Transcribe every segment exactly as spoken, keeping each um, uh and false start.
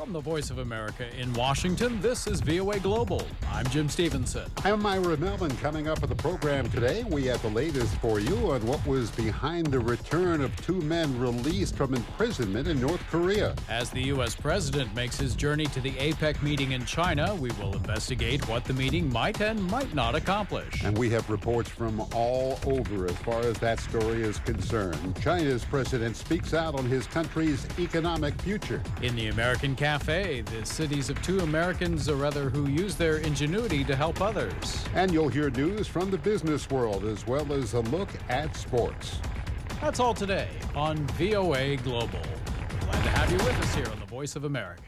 From the Voice of America in Washington, this is V O A Global. I'm Jim Stevenson. I'm Ira Melvin. Coming up on the program today, we have the latest for you on what was behind the return of two men released from imprisonment in North Korea. As the U S president makes his journey to the APEC meeting in China, we will investigate what the meeting might and might not accomplish. And we have reports from all over as far as that story is concerned. China's president speaks out on his country's economic future. In the American Cafe, the cities of two Americans, or rather, who use their ingenuity to help others. And you'll hear news from the business world as well as a look at sports. That's all today on V O A Global. Glad to have you with us here on the Voice of America.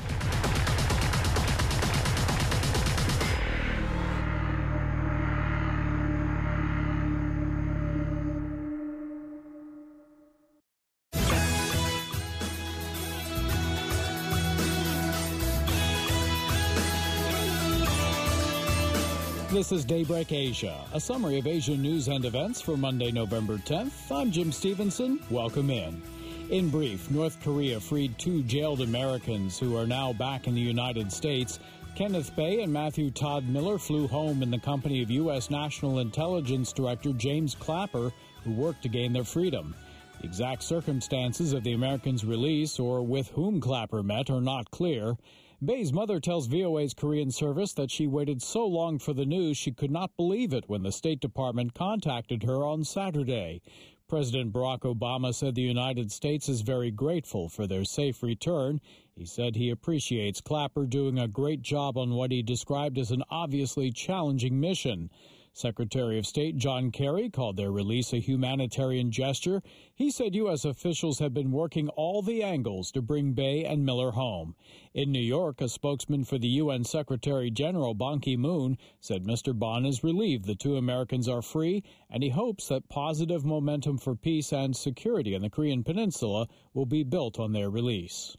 This is Daybreak Asia, a summary of Asian news and events for Monday, November tenth. I'm Jim Stevenson. Welcome in. In brief, North Korea freed two jailed Americans who are now back in the United States. Kenneth Bae and Matthew Todd Miller flew home in the company of U S. National Intelligence Director James Clapper, who worked to gain their freedom. The exact circumstances of the Americans' release or with whom Clapper met are not clear. Bae's mother tells V O A's Korean service that she waited so long for the news she could not believe it when the State Department contacted her on Saturday. President Barack Obama said the United States is very grateful for their safe return. He said he appreciates Clapper doing a great job on what he described as an obviously challenging mission. Secretary of State John Kerry called their release a humanitarian gesture. He said U S officials have been working all the angles to bring Bae and Miller home. In New York, a spokesman for the U N Secretary General Ban Ki-moon said Mister Ban is relieved the two Americans are free, and he hopes that positive momentum for peace and security in the Korean Peninsula will be built on their release.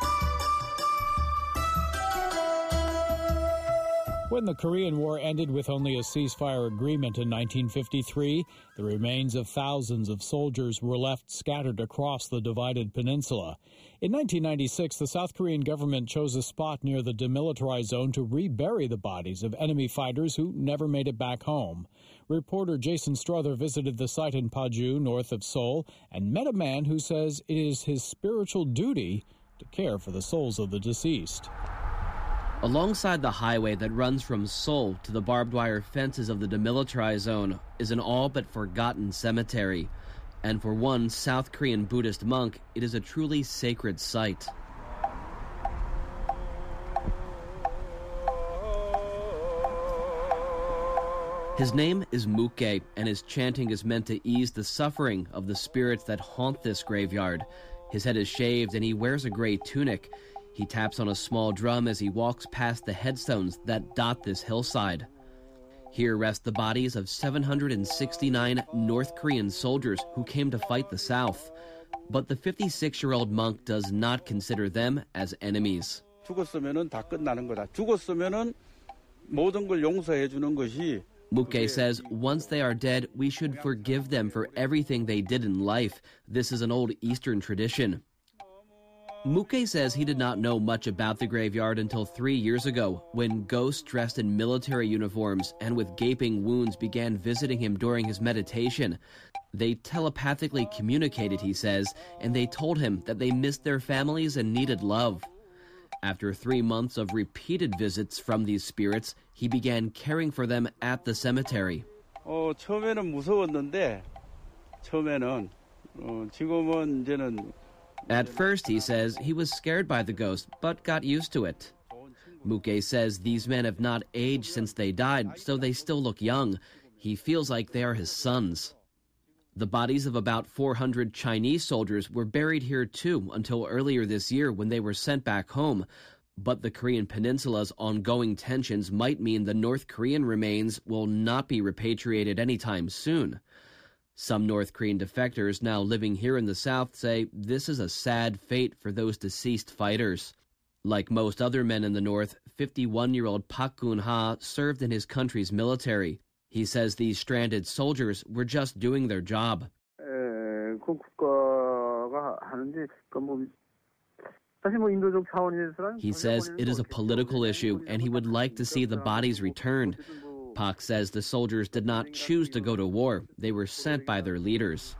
When the Korean War ended with only a ceasefire agreement in nineteen fifty-three, the remains of thousands of soldiers were left scattered across the divided peninsula. In nineteen ninety-six, the South Korean government chose a spot near the demilitarized zone to rebury the bodies of enemy fighters who never made it back home. Reporter Jason Strother visited the site in Paju, north of Seoul, and met a man who says it is his spiritual duty to care for the souls of the deceased. Alongside the highway that runs from Seoul to the barbed wire fences of the demilitarized zone is an all but forgotten cemetery. And for one South Korean Buddhist monk, it is a truly sacred site. His name is Muke, and his chanting is meant to ease the suffering of the spirits that haunt this graveyard. His head is shaved and he wears a gray tunic. He taps on a small drum as he walks past the headstones that dot this hillside. Here rest the bodies of seven hundred sixty-nine North Korean soldiers who came to fight the South. But the fifty-six-year-old monk does not consider them as enemies. 죽었으면은 다 끝나는 거다. 죽었으면은 모든 걸 용서해 주는 것이 Muke says once they are dead, we should forgive them for everything they did in life. This is an old Eastern tradition. Muke says he did not know much about the graveyard until three years ago, when ghosts dressed in military uniforms and with gaping wounds began visiting him during his meditation. They telepathically communicated, he says, and they told him that they missed their families and needed love. After three months of repeated visits from these spirits, he began caring for them at the cemetery. 어, 처음에는 무서웠는데, 처음에는 어, 지금은 이제는 At first, he says, he was scared by the ghost, but got used to it. Muke says these men have not aged since they died, so they still look young. He feels like they are his sons. The bodies of about four hundred Chinese soldiers were buried here too until earlier this year when they were sent back home. But the Korean Peninsula's ongoing tensions might mean the North Korean remains will not be repatriated anytime soon. Some North Korean defectors now living here in the South say this is a sad fate for those deceased fighters. Like most other men in the North, fifty-one-year-old Park Gun-ha served in his country's military. He says these stranded soldiers were just doing their job. He says it is a political issue and he would like to see the bodies returned. Pak says the soldiers did not choose to go to war. They were sent by their leaders.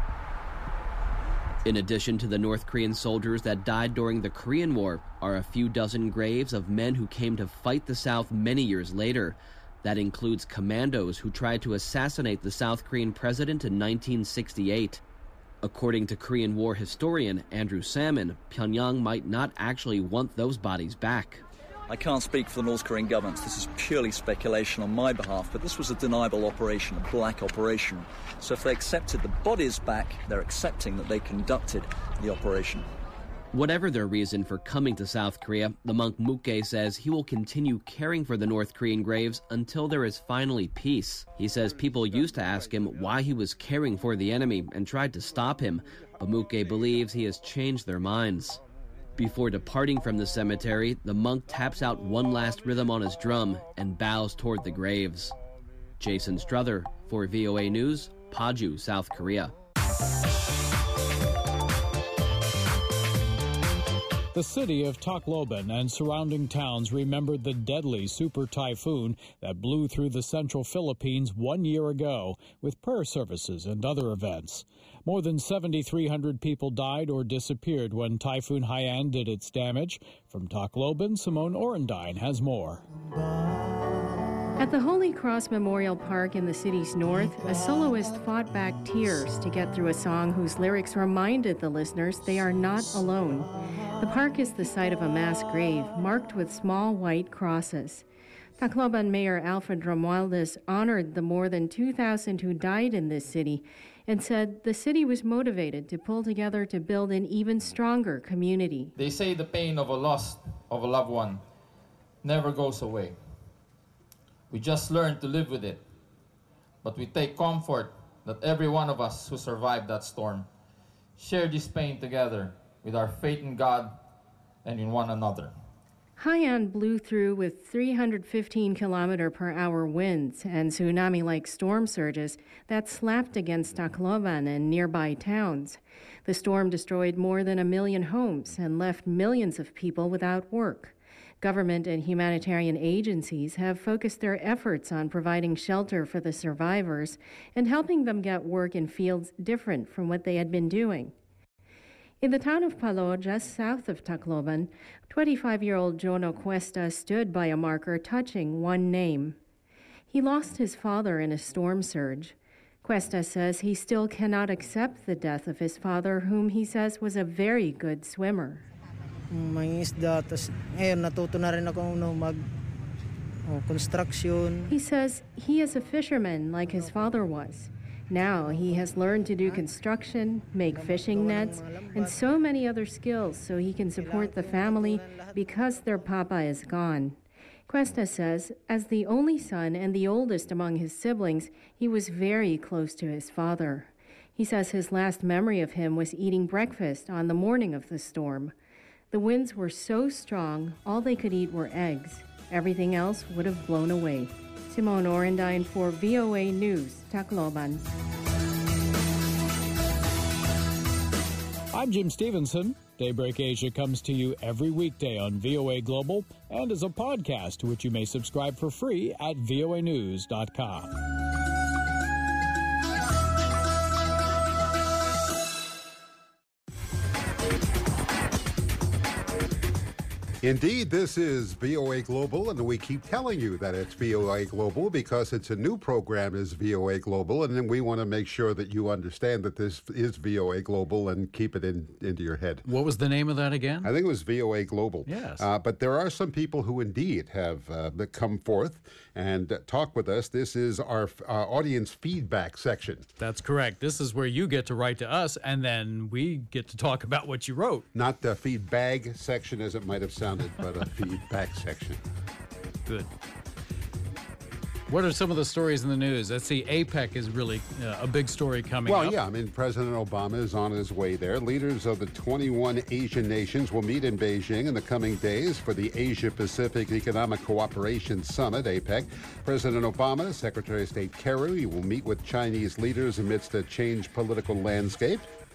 In addition to the North Korean soldiers that died during the Korean War are a few dozen graves of men who came to fight the South many years later. That includes commandos who tried to assassinate the South Korean president in nineteen sixty-eight. According to Korean War historian Andrew Salmon, Pyongyang might not actually want those bodies back. I can't speak for the North Korean government. This is purely speculation on my behalf, but this was a deniable operation, a black operation. So if they accepted the bodies back, they're accepting that they conducted the operation. Whatever their reason for coming to South Korea, the monk Muke says he will continue caring for the North Korean graves until there is finally peace. He says people used to ask him why he was caring for the enemy and tried to stop him, but Muke believes he has changed their minds. Before departing from the cemetery, the monk taps out one last rhythm on his drum and bows toward the graves. Jason Struther for V O A News, Paju, South Korea. The city of Tacloban and surrounding towns remembered the deadly super typhoon that blew through the central Philippines one year ago with prayer services and other events. More than seven thousand three hundred people died or disappeared when Typhoon Haiyan did its damage. From Tacloban, Simone Orendine has more. At the Holy Cross Memorial Park in the city's north, a soloist fought back tears to get through a song whose lyrics reminded the listeners they are not alone. The park is the site of a mass grave marked with small white crosses. Tacloban Mayor Alfred Romualdez honored the more than two thousand who died in this city and said the city was motivated to pull together to build an even stronger community. They say the pain of a loss of a loved one never goes away. We just learn to live with it. But we take comfort that every one of us who survived that storm share this pain together with our faith in God and in one another. Haiyan blew through with three hundred fifteen kilometer per hour winds and tsunami-like storm surges that slapped against Tacloban and nearby towns. The storm destroyed more than a million homes and left millions of people without work. Government and humanitarian agencies have focused their efforts on providing shelter for the survivors and helping them get work in fields different from what they had been doing. In the town of Palo, just south of Tacloban, twenty-five-year-old Jono Cuesta stood by a marker touching one name. He lost his father in a storm surge. Cuesta says he still cannot accept the death of his father, whom he says was a very good swimmer. He says he is a fisherman like his father was. Now he has learned to do construction, make fishing nets, and so many other skills so he can support the family because their papa is gone. Cuesta says, as the only son and the oldest among his siblings, he was very close to his father. He says his last memory of him was eating breakfast on the morning of the storm. The winds were so strong, all they could eat were eggs. Everything else would have blown away. Simone Orendine for V O A News, Tacloban. I'm Jim Stevenson. Daybreak Asia comes to you every weekday on V O A Global and is a podcast to which you may subscribe for free at V O A news dot com. Indeed, this is V O A Global, and we keep telling you that it's V O A Global because it's a new program is V O A Global, and then we want to make sure that you understand that this is V O A Global and keep it in into your head. What was the name of that again? I think it was V O A Global. Yes. Uh, but there are some people who indeed have uh, come forth and uh, talk with us. This is our uh, audience feedback section. That's correct. This is where you get to write to us, and then we get to talk about what you wrote. Not the feedbag section as it might have sounded, but a feedback section. Good. What are some of the stories in the news? Let's see, APEC is really uh, a big story coming well, up. Well, yeah, I mean, President Obama is on his way there. Leaders of the twenty-one Asian nations will meet in Beijing in the coming days for the Asia-Pacific Economic Cooperation Summit, APEC. President Obama, Secretary of State Kerry will meet with Chinese leaders amidst a changed political landscape.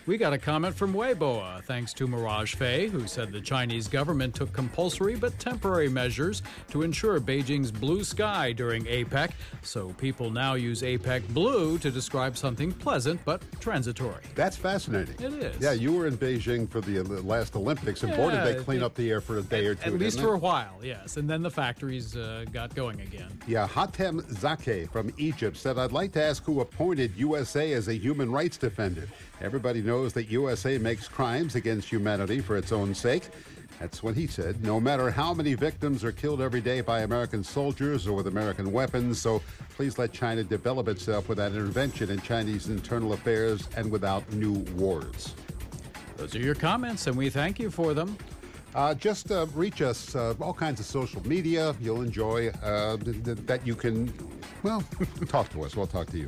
We got a comment from Weibo, thanks to Mirage Fei, who said the Chinese government took compulsory but temporary measures to ensure Beijing's blue sky during APEC, so people now use APEC blue to describe something pleasant but transitory. That's fascinating. It is. Yeah, you were in Beijing for the last Olympics, and yeah, boy, did they clean up the air for a day at, or two. At least didn't for they? a while, yes. And then the factories uh, got going again. Yeah, Hatem Zake from Egypt said, I'd like to ask who appointed U S A as a human rights defender. Everybody knows that U S A makes crimes against humanity for its own sake. That's what he said. No matter how many victims are killed every day by American soldiers or with American weapons, so please let China develop itself without intervention in Chinese internal affairs and without new wars. Those are your comments, and we thank you for them. Uh, just uh, reach us, uh, all kinds of social media you'll enjoy, uh, th- th- that you can, well, talk to us. We'll talk to you.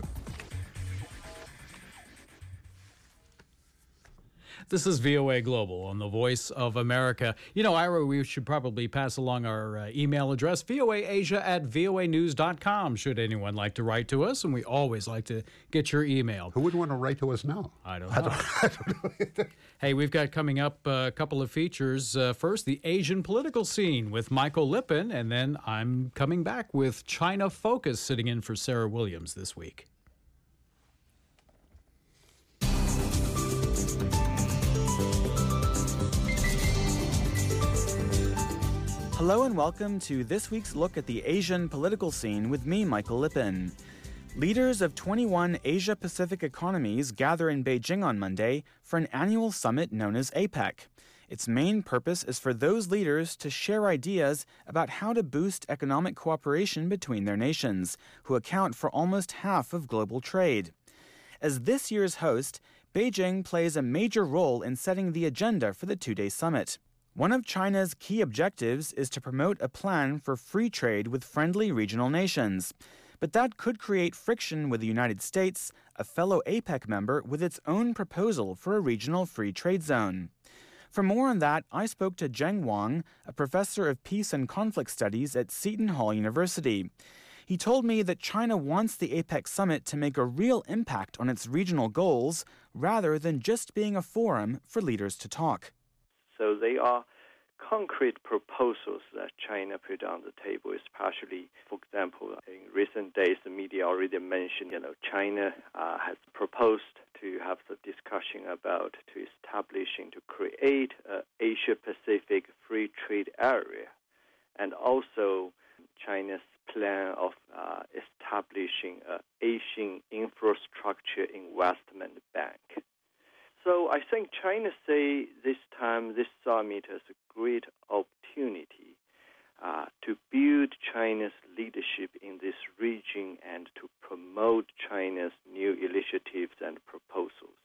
This is V O A Global on the Voice of America. You know, Ira, we should probably pass along our uh, email address, V O A Asia at V O A news dot com, should anyone like to write to us, and we always like to get your email. Who would want to write to us now? I don't know. I don't, I don't know. Hey, we've got coming up a couple of features. Uh, first, the Asian political scene with Michael Lippin, and then I'm coming back with China Focus, sitting in for Sarah Williams this week. Hello and welcome to this week's look at the Asian political scene with me, Michael Lippin. Leaders of twenty-one Asia-Pacific economies gather in Beijing on Monday for an annual summit known as APEC. Its main purpose is for those leaders to share ideas about how to boost economic cooperation between their nations, who account for almost half of global trade. As this year's host, Beijing plays a major role in setting the agenda for the two-day summit. One of China's key objectives is to promote a plan for free trade with friendly regional nations. But that could create friction with the United States, a fellow APEC member with its own proposal for a regional free trade zone. For more on that, I spoke to Zheng Wang, a professor of peace and conflict studies at Seton Hall University. He told me that China wants the APEC summit to make a real impact on its regional goals, rather than just being a forum for leaders to talk. So they are concrete proposals that China put on the table, especially, for example, in recent days, the media already mentioned, you know, China uh, has proposed to have the discussion about to establishing, to create an Asia-Pacific free trade area, and also China's plan of uh, establishing an Asian Infrastructure Investment Bank. So I think China say this time, this summit has a great opportunity uh, to build China's leadership in this region and to promote China's new initiatives and proposals.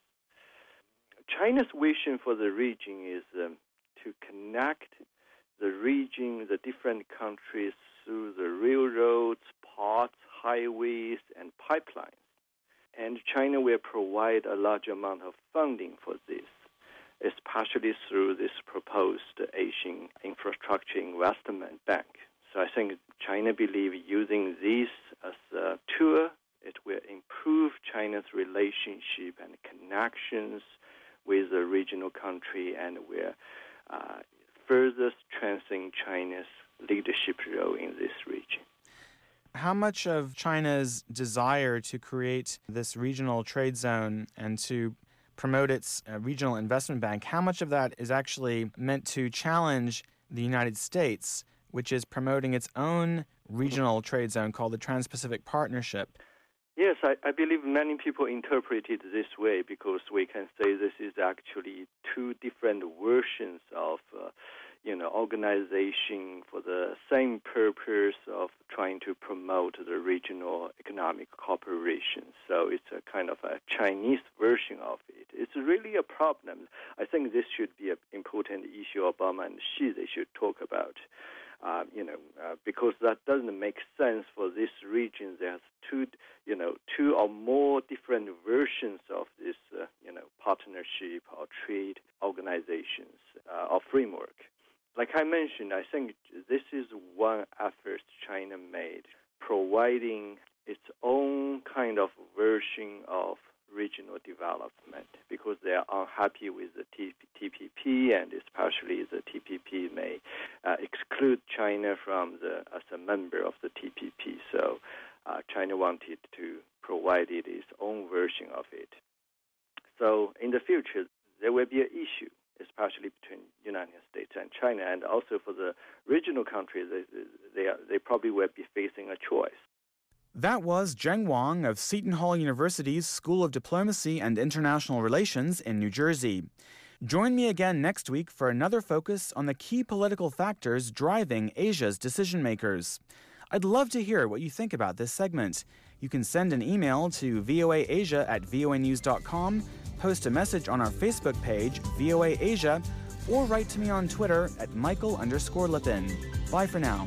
China's vision for the region is um, to connect the region, the different countries, through the railroads, ports, highways, and pipelines. And China will provide a large amount of funding for this, especially through this proposed Asian Infrastructure Investment Bank. So I think China believes using this as a tool, it will improve China's relationship and connections with the regional country and will uh, further strengthen China's leadership role in this region. How much of China's desire to create this regional trade zone and to promote its uh, regional investment bank, how much of that is actually meant to challenge the United States, which is promoting its own regional trade zone called the Trans-Pacific Partnership? Yes, I, I believe many people interpret it this way because we can say this is actually two different versions of uh, you know, organization for the same purpose of trying to promote the regional economic cooperation. So it's a kind of a Chinese version of it. It's really a problem. I think this should be an important issue Obama and Xi they should talk about. Uh, you know, uh, because that doesn't make sense for this region. There's two, you know, two or more different versions of this, uh, you know, partnership or trade organizations uh, or framework. Like I mentioned, I think this is one effort China made, providing its own kind of version of regional development because they are unhappy with the T P P, and especially the T P P may uh, exclude China from the as a member of the T P P. So uh, China wanted to provide it its own version of it. So in the future, there will be an issue, especially between United States and China, and also for the regional countries, they they, are, they probably will be facing a choice. That was Zheng Wang of Seton Hall University's School of Diplomacy and International Relations in New Jersey. Join me again next week for another focus on the key political factors driving Asia's decision-makers. I'd love to hear what you think about this segment. You can send an email to voaasia at voanews dot com, post a message on our Facebook page, V O A Asia, or write to me on Twitter at Michael underscore Lippin. Bye for now.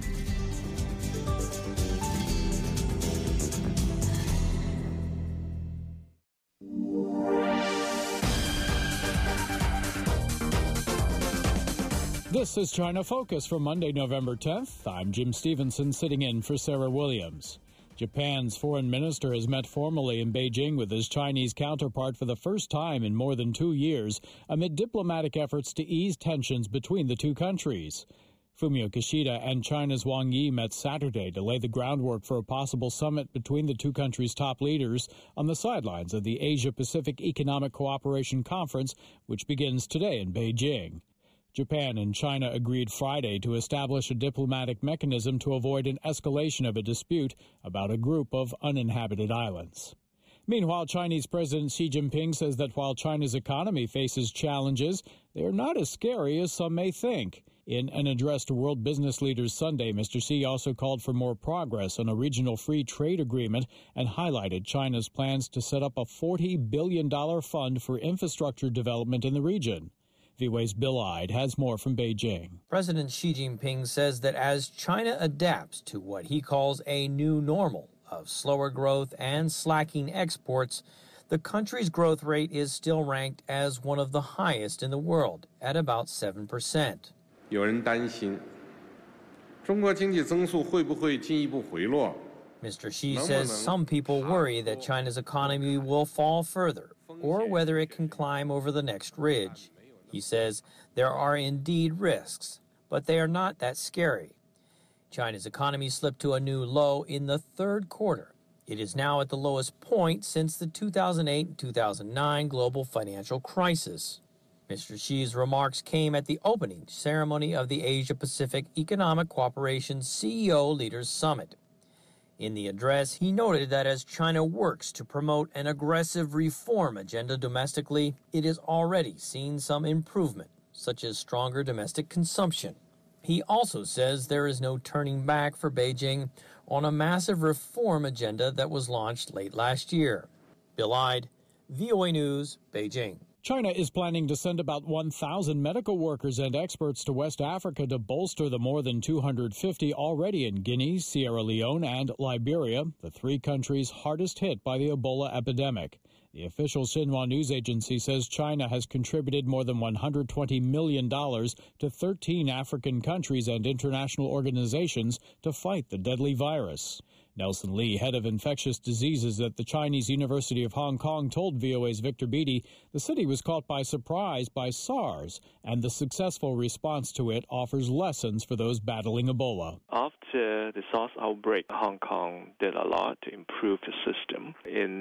This is China Focus for Monday, November tenth. I'm Jim Stevenson, sitting in for Sarah Williams. Japan's foreign minister has met formally in Beijing with his Chinese counterpart for the first time in more than two years, amid diplomatic efforts to ease tensions between the two countries. Fumio Kishida and China's Wang Yi met Saturday to lay the groundwork for a possible summit between the two countries' top leaders on the sidelines of the Asia-Pacific Economic Cooperation Conference, which begins today in Beijing. Japan and China agreed Friday to establish a diplomatic mechanism to avoid an escalation of a dispute about a group of uninhabited islands. Meanwhile, Chinese President Xi Jinping says that while China's economy faces challenges, they are not as scary as some may think. In an address to world business leaders Sunday, Mister Xi also called for more progress on a regional free trade agreement and highlighted China's plans to set up a forty billion dollars fund for infrastructure development in the region. V O A's Bill Ide has more from Beijing. President Xi Jinping says that as China adapts to what he calls a new normal of slower growth and slacking exports, the country's growth rate is still ranked as one of the highest in the world, at about seven percent. 有人担心中国经济增速会不会进一步回落? Mister Xi says some people worry that China's economy will fall further, or whether it can climb over the next ridge. He says there are indeed risks, but they are not that scary. China's economy slipped to a new low in the third quarter. It is now at the lowest point since the two thousand eight and two thousand nine global financial crisis. Mister Xi's remarks came at the opening ceremony of the Asia-Pacific Economic Cooperation C E O Leaders Summit. In the address, he noted that as China works to promote an aggressive reform agenda domestically, it has already seen some improvement, such as stronger domestic consumption. He also says there is no turning back for Beijing on a massive reform agenda that was launched late last year. Bill Ide, V O A News, Beijing. China is planning to send about one thousand medical workers and experts to West Africa to bolster the more than two hundred fifty already in Guinea, Sierra Leone, and Liberia, the three countries hardest hit by the Ebola epidemic. The official Xinhua news agency says China has contributed more than one hundred twenty million dollars to thirteen African countries and international organizations to fight the deadly virus. Nelson Lee, head of infectious diseases at the Chinese University of Hong Kong, told V O A's Victor Beattie the city was caught by surprise by SARS, and the successful response to it offers lessons for those battling Ebola. After the SARS outbreak, Hong Kong did a lot to improve the system.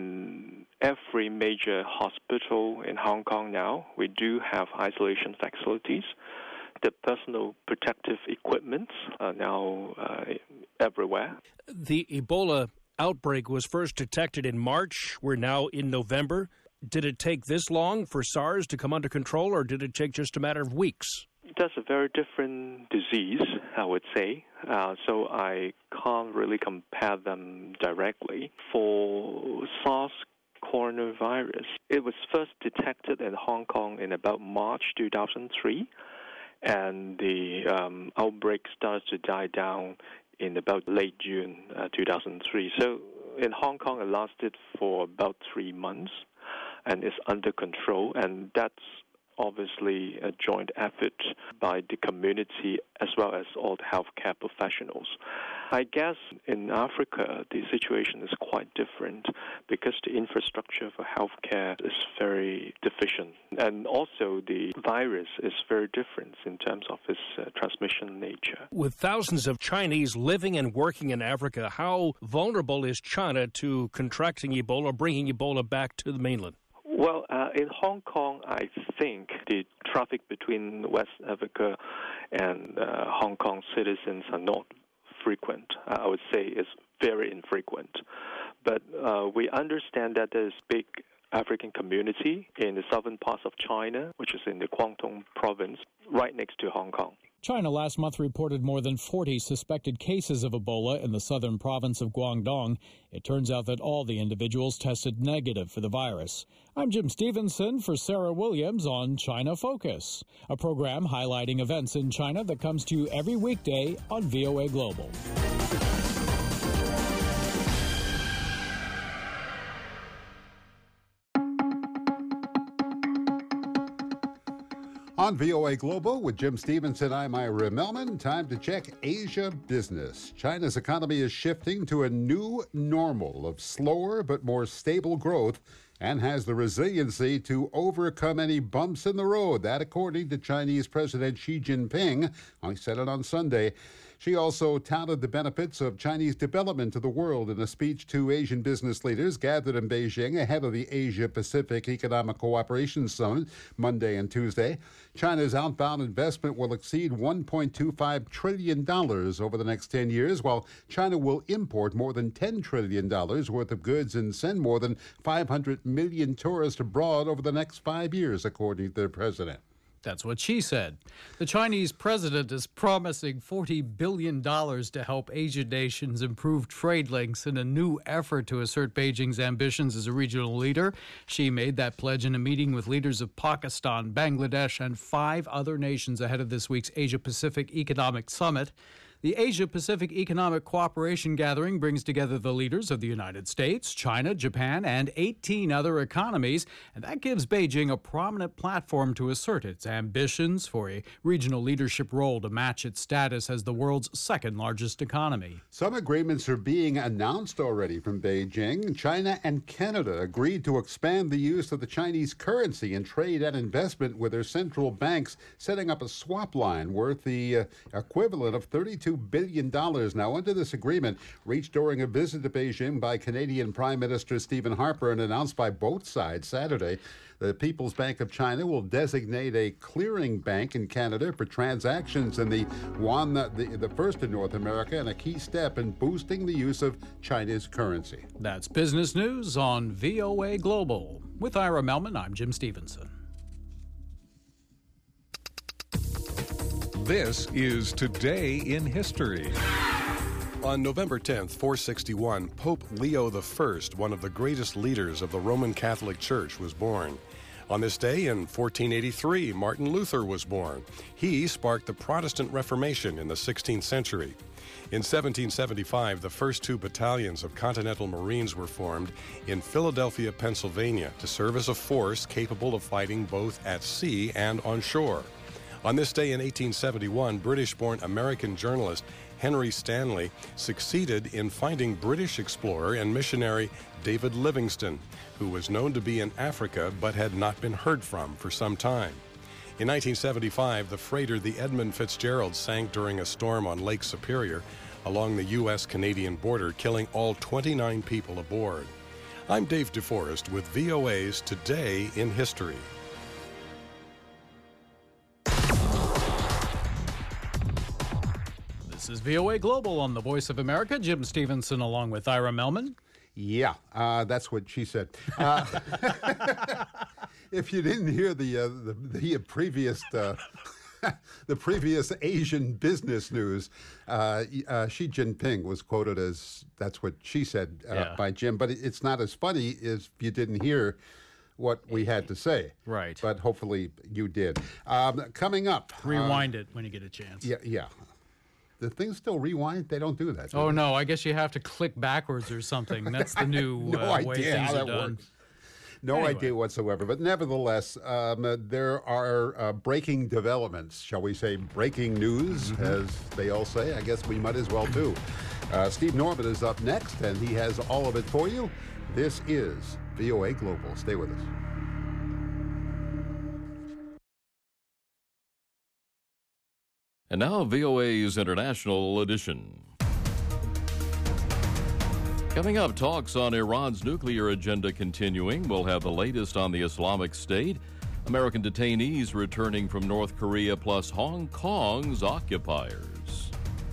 In every major hospital in Hong Kong now, we do have isolation facilities. The personal protective equipment are now uh, everywhere. The Ebola outbreak was first detected in March. We're now in November. Did it take this long for SARS to come under control, or did it take just a matter of weeks? That's a very different disease, I would say. Uh, so I can't really compare them directly. For SARS coronavirus, it was first detected in Hong Kong in about March two thousand three. And the um, outbreak started to die down in about late June uh, two thousand three. So in Hong Kong, it lasted for about three months and is under control. And that's obviously a joint effort by the community as well as all the healthcare professionals. I guess in Africa, the situation is quite different because the infrastructure for healthcare is very deficient. And also the virus is very different in terms of its uh, transmission nature. With thousands of Chinese living and working in Africa, how vulnerable is China to contracting Ebola, bringing Ebola back to the mainland? Well, uh, in Hong Kong, I think the traffic between West Africa and uh, Hong Kong citizens are not frequent. Uh, I would say it's very infrequent. But uh, we understand that there's big African community in the southern parts of China, which is in the Guangdong province, right next to Hong Kong. China last month reported more than forty suspected cases of Ebola in the southern province of Guangdong. It turns out that all the individuals tested negative for the virus. I'm Jim Stevenson for Sarah Williams on China Focus, a program highlighting events in China that comes to you every weekday on V O A Global. On V O A Global with Jim Stevenson, I'm Ira Melman. Time to check Asia business. China's economy is shifting to a new normal of slower but more stable growth and has the resiliency to overcome any bumps in the road. That, according to Chinese President Xi Jinping. He said it on Sunday. She also touted the benefits of Chinese development to the world in a speech to Asian business leaders gathered in Beijing ahead of the Asia-Pacific Economic Cooperation Summit Monday and Tuesday. China's outbound investment will exceed one point two five trillion dollars over the next ten years, while China will import more than ten trillion dollars worth of goods and send more than five hundred million tourists abroad over the next five years, according to the president. That's what she said. The Chinese president is promising forty billion dollars to help Asian nations improve trade links in a new effort to assert Beijing's ambitions as a regional leader. She made that pledge in a meeting with leaders of Pakistan, Bangladesh, and five other nations ahead of this week's Asia-Pacific Economic Summit. The Asia-Pacific Economic Cooperation Gathering brings together the leaders of the United States, China, Japan, and eighteen other economies, and that gives Beijing a prominent platform to assert its ambitions for a regional leadership role to match its status as the world's second-largest economy. Some agreements are being announced already from Beijing. China and Canada agreed to expand the use of the Chinese currency in trade and investment with their central banks, setting up a swap line worth the uh, equivalent of thirty-two billion dollars. Now, under this agreement, reached during a visit to Beijing by Canadian Prime Minister Stephen Harper and announced by both sides Saturday, the People's Bank of China will designate a clearing bank in Canada for transactions in the yuan, the, the first in North America, and a key step in boosting the use of China's currency. That's business news on V O A Global. With Ira Melman, I'm Jim Stevenson. This is Today in History. On November tenth, four sixty-one, Pope Leo the First, one of the greatest leaders of the Roman Catholic Church, was born. On this day in fourteen eighty-three, Martin Luther was born. He sparked the Protestant Reformation in the sixteenth century. In seventeen seventy-five, the first two battalions of Continental Marines were formed in Philadelphia, Pennsylvania, to serve as a force capable of fighting both at sea and on shore. On this day in eighteen seventy-one, British-born American journalist Henry Stanley succeeded in finding British explorer and missionary David Livingstone, who was known to be in Africa but had not been heard from for some time. In nineteen seventy-five, the freighter the Edmund Fitzgerald sank during a storm on Lake Superior along the U S Canadian border, killing all twenty-nine people aboard. I'm Dave DeForest with V O A's Today in History. This is V O A Global on the Voice of America. Jim Stevenson along with Ira Melman. Yeah, uh, that's what she said. Uh, if you didn't hear the uh, the, the previous uh, the previous Asian business news, uh, uh, Xi Jinping was quoted as that's what she said uh, yeah. by Jim. But it's not as funny as if you didn't hear what we had to say. Right. But hopefully you did. Um, coming up, rewind uh, it when you get a chance. Yeah, yeah. The things still rewind? They don't do that. Do oh, they? no. I guess you have to click backwards or something. That's the new no uh, idea way things how are that done. Works. No anyway. idea whatsoever. But nevertheless, um, uh, there are uh, breaking developments, shall we say, breaking news, mm-hmm. as they all say. I guess we might as well do. Uh, Steve Norman is up next, and he has all of it for you. This is V O A Global. Stay with us. And now V O A's International Edition. Coming up, talks on Iran's nuclear agenda continuing. We'll have the latest on the Islamic State, American detainees returning from North Korea, plus Hong Kong's occupiers.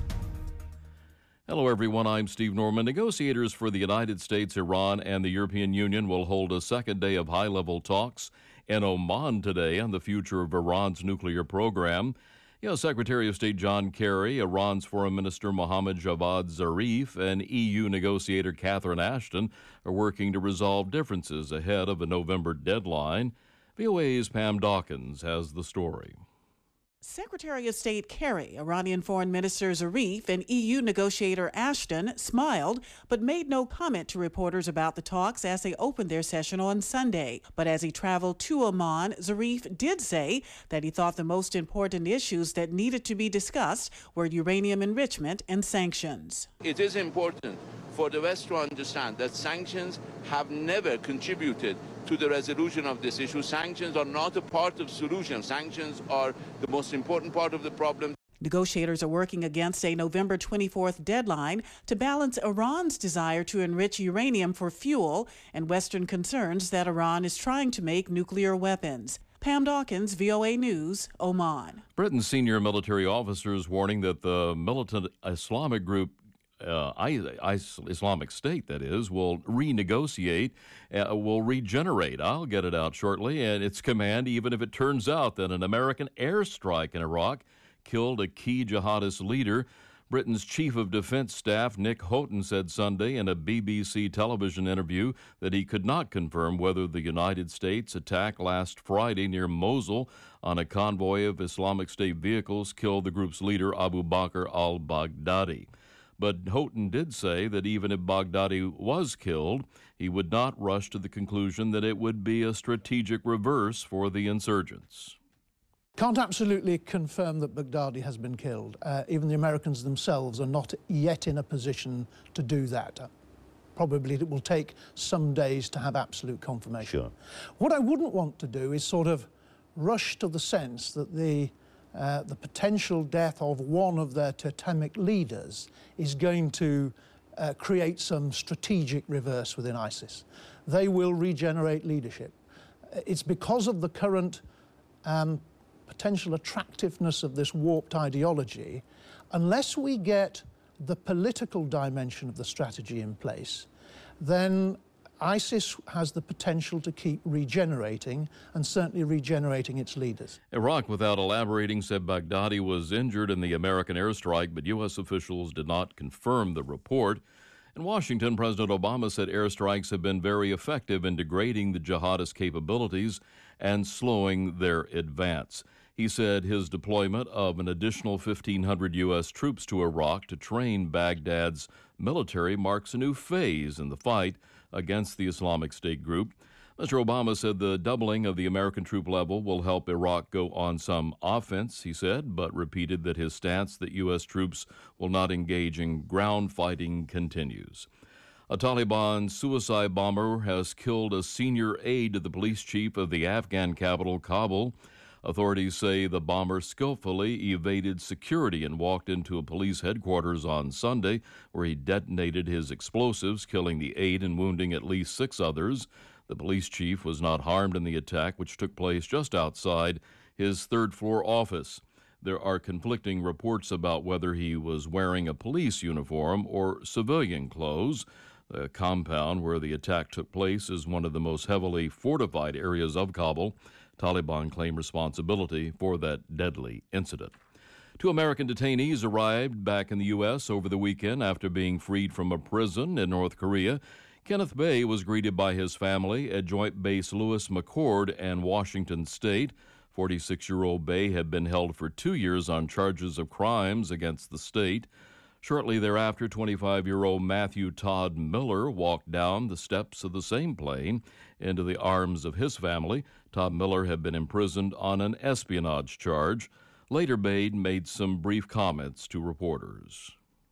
Hello, everyone. I'm Steve Norman. Negotiators for the United States, Iran, and the European Union will hold a second day of high-level talks in Oman today on the future of Iran's nuclear program. U S Secretary of State John Kerry, Iran's Foreign Minister Mohammad Javad Zarif, and E U negotiator Catherine Ashton are working to resolve differences ahead of a November deadline. V O A's Pam Dawkins has the story. Secretary of State Kerry, Iranian Foreign Minister Zarif, and E U negotiator Ashton smiled but made no comment to reporters about the talks as they opened their session on Sunday. But as he traveled to Oman, Zarif did say that he thought the most important issues that needed to be discussed were uranium enrichment and sanctions. It is important for the West to understand that sanctions have never contributed to the resolution of this issue. Sanctions are not a part of the solution. Sanctions are the most important part of the problem. Negotiators are working against a November twenty-fourth deadline to balance Iran's desire to enrich uranium for fuel and Western concerns that Iran is trying to make nuclear weapons. Pam Dawkins, V O A News, Oman. Britain's senior military officers warning that the militant Islamic group Uh, Islamic State, that is, will renegotiate, uh, will regenerate. I'll get it out shortly. And its command, even if it turns out that an American airstrike in Iraq killed a key jihadist leader. Britain's Chief of Defense Staff, Nick Houghton, said Sunday in a B B C television interview that he could not confirm whether the United States' attack last Friday near Mosul on a convoy of Islamic State vehicles killed the group's leader, Abu Bakr al-Baghdadi. But Houghton did say that even if Baghdadi was killed, he would not rush to the conclusion that it would be a strategic reverse for the insurgents. Can't absolutely confirm that Baghdadi has been killed. Uh, even the Americans themselves are not yet in a position to do that. Uh, probably it will take some days to have absolute confirmation. Sure. What I wouldn't want to do is sort of rush to the sense that the Uh, the potential death of one of their totemic leaders is going to uh, create some strategic reverse within ISIS. They will regenerate leadership. It's because of the current um, potential attractiveness of this warped ideology. Unless we get the political dimension of the strategy in place, then ISIS has the potential to keep regenerating and certainly regenerating its leaders. Iraq, without elaborating, said Baghdadi was injured in the American airstrike, but U S officials did not confirm the report. In Washington, President Obama said airstrikes have been very effective in degrading the jihadist capabilities and slowing their advance. He said his deployment of an additional fifteen hundred U S troops to Iraq to train Baghdad's military marks a new phase in the fight against the Islamic State group. Mister Obama said the doubling of the American troop level will help Iraq go on some offense, he said, but repeated that his stance that U S troops will not engage in ground fighting continues. A Taliban suicide bomber has killed a senior aide to the police chief of the Afghan capital, Kabul. Authorities say the bomber skillfully evaded security and walked into a police headquarters on Sunday, where he detonated his explosives, killing the aide and wounding at least six others. The police chief was not harmed in the attack, which took place just outside his third-floor office. There are conflicting reports about whether he was wearing a police uniform or civilian clothes. The compound where the attack took place is one of the most heavily fortified areas of Kabul. Taliban claim responsibility for that deadly incident. Two American detainees arrived back in the U S over the weekend after being freed from a prison in North Korea. Kenneth Bay was greeted by his family at Joint Base Lewis McChord and Washington State. forty-six-year-old Bay had been held for two years on charges of crimes against the state. Shortly thereafter, twenty-five-year-old Matthew Todd Miller walked down the steps of the same plane into the arms of his family. Todd Miller had been imprisoned on an espionage charge. Later, Bay made some brief comments to reporters.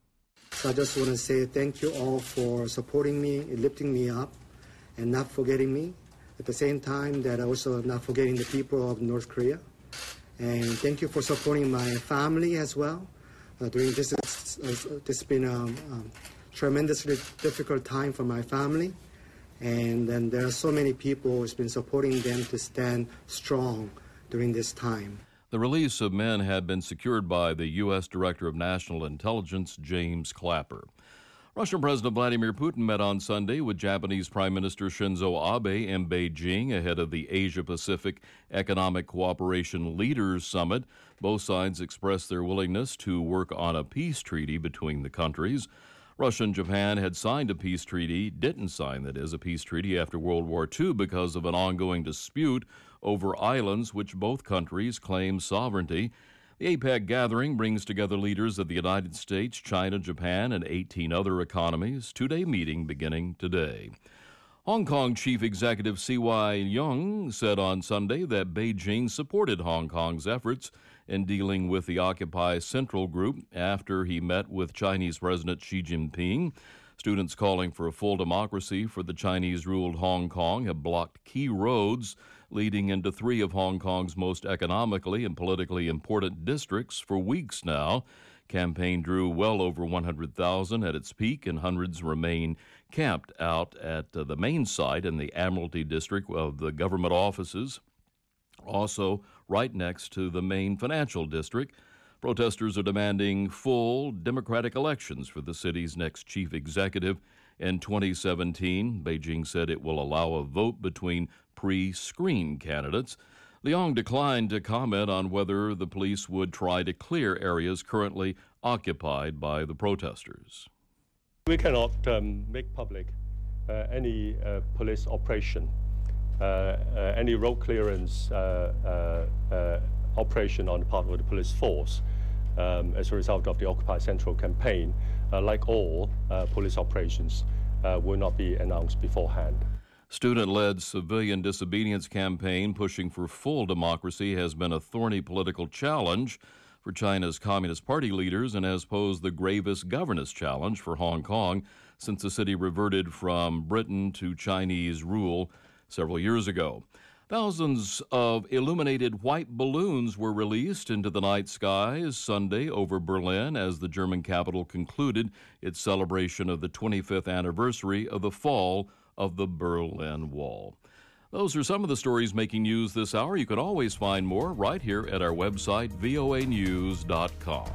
So I just want to say thank you all for supporting me, lifting me up, and not forgetting me. At the same time, that also not forgetting the people of North Korea. And thank you for supporting my family as well. Uh, during this, uh, this has been a um, tremendously difficult time for my family. And then there are so many people who's been supporting them to stand strong during this time. The release of men had been secured by the U S Director of National Intelligence, James Clapper. Russian President Vladimir Putin met on Sunday with Japanese Prime Minister Shinzo Abe in Beijing ahead of the Asia-Pacific Economic Cooperation Leaders Summit. Both sides expressed their willingness to work on a peace treaty between the countries. Russia and Japan had signed a peace treaty, didn't sign, that is, a peace treaty after World War Two because of an ongoing dispute over islands which both countries claim sovereignty. The APEC gathering brings together leaders of the United States, China, Japan, and eighteen other economies. Two-day meeting beginning today. Hong Kong Chief Executive C Y Leung said on Sunday that Beijing supported Hong Kong's efforts in dealing with the Occupy Central Group after he met with Chinese President Xi Jinping. Students calling for a full democracy for the Chinese-ruled Hong Kong have blocked key roads leading into three of Hong Kong's most economically and politically important districts for weeks now. Campaign drew well over one hundred thousand at its peak, and hundreds remain camped out at uh, the main site in the Admiralty District of the government offices, also right next to the main financial district. Protesters are demanding full democratic elections for the city's next chief executive in twenty seventeen. Beijing said it will allow a vote between pre-screened candidates. Leung declined to comment on whether the police would try to clear areas currently occupied by the protesters. We cannot um, make public uh, any uh, police operation, uh, uh, any road clearance uh, uh, uh, operation on the part of the police force um, as a result of the Occupy Central campaign. Uh, like all uh, police operations, uh, will not be announced beforehand. Student-led civilian disobedience campaign pushing for full democracy has been a thorny political challenge for China's Communist Party leaders and has posed the gravest governance challenge for Hong Kong since the city reverted from Britain to Chinese rule several years ago. Thousands of illuminated white balloons were released into the night skies Sunday over Berlin as the German capital concluded its celebration of the twenty-fifth anniversary of the fall of the Berlin Wall. Those are some of the stories making news this hour. You can always find more right here at our website, V O A news dot com.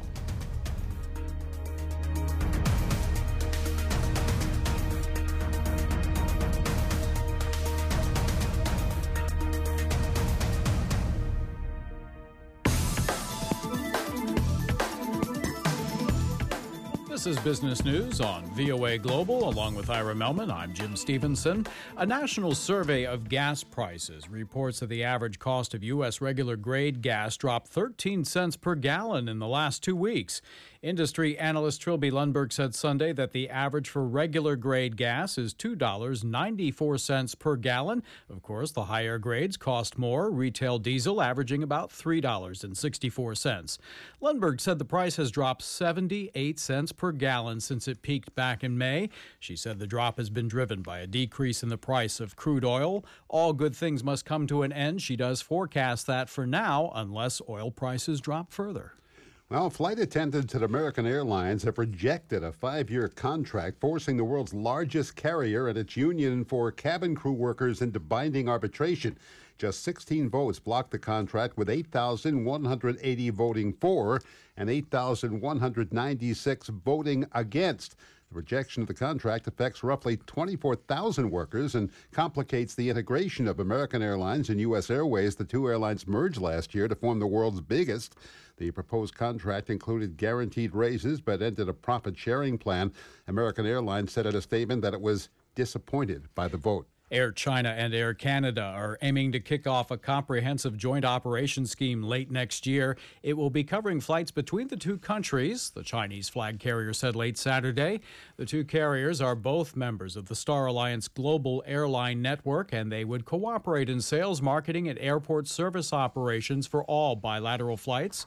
This is Business News on V O A Global. Along with Ira Melman, I'm Jim Stevenson. A national survey of gas prices reports that the average cost of U S regular grade gas dropped thirteen cents per gallon in the last two weeks. Industry analyst Trilby Lundberg said Sunday that the average for regular grade gas is two dollars and ninety-four cents per gallon. Of course, the higher grades cost more, retail diesel averaging about three dollars and sixty-four cents. Lundberg said the price has dropped seventy-eight cents per gallon since it peaked back in May. She said the drop has been driven by a decrease in the price of crude oil. All good things must come to an end. She does forecast that for now, unless oil prices drop further. Well, flight attendants at American Airlines have rejected a five-year contract forcing the world's largest carrier and its union for cabin crew workers into binding arbitration. Just sixteen votes blocked the contract, with eight thousand one hundred eighty voting for and eight thousand one hundred ninety-six voting against. The rejection of the contract affects roughly twenty-four thousand workers and complicates the integration of American Airlines and U S Airways. The two airlines merged last year to form the world's biggest. The proposed contract included guaranteed raises but ended a profit-sharing plan. American Airlines said in a statement that it was disappointed by the vote. Air China and Air Canada are aiming to kick off a comprehensive joint operations scheme late next year. It will be covering flights between the two countries, the Chinese flag carrier said late Saturday. The two carriers are both members of the Star Alliance Global Airline Network, and they would cooperate in sales, marketing, and airport service operations for all bilateral flights.